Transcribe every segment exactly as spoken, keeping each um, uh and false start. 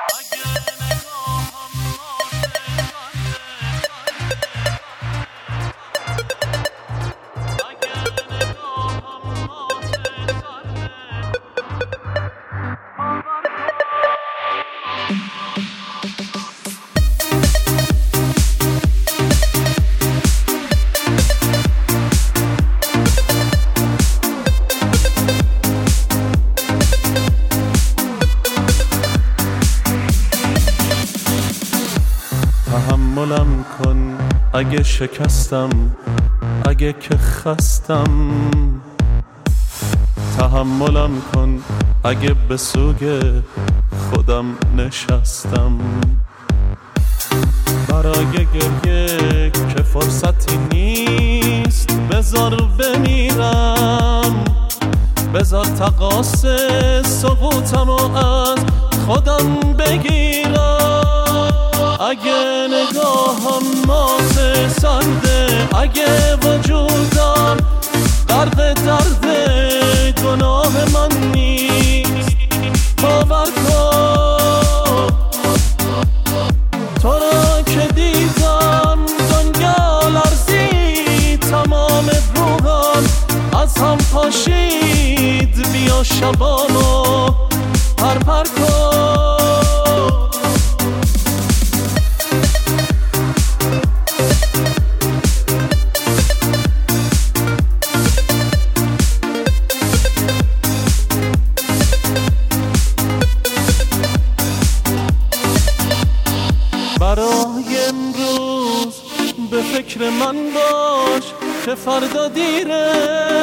تحملم کن اگه شکستم، اگه که خستم. تحملم کن اگه به سوگ خودم نشستم. برای گریه که فرصتی نیست، بذار بمیرم، بذار تقاص سقوطمو از خودم بگیرم. اگه نگاهم مات سرده، اگه وجودم غرق درد گناه من نیست، باور کن تو را که دیدم دنیا لرزید، تمام روحم از هم پاشید. بیا شبانو پر پر کن. برای امروز به فکر من باش که فردا دیره،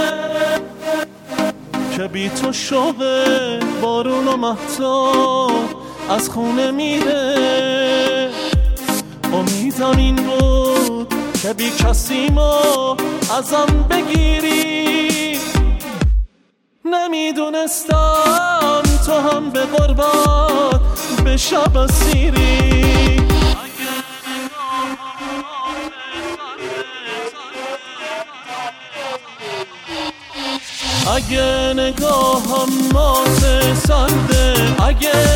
که بی تو شوق بارون و مهتاب از خونه میره. امیدم این بود که بی کسیمو ازم بگیری، نمیدونستم تو هم به غربت به شب اسیری. اگه نگاهم مات سرده، اگه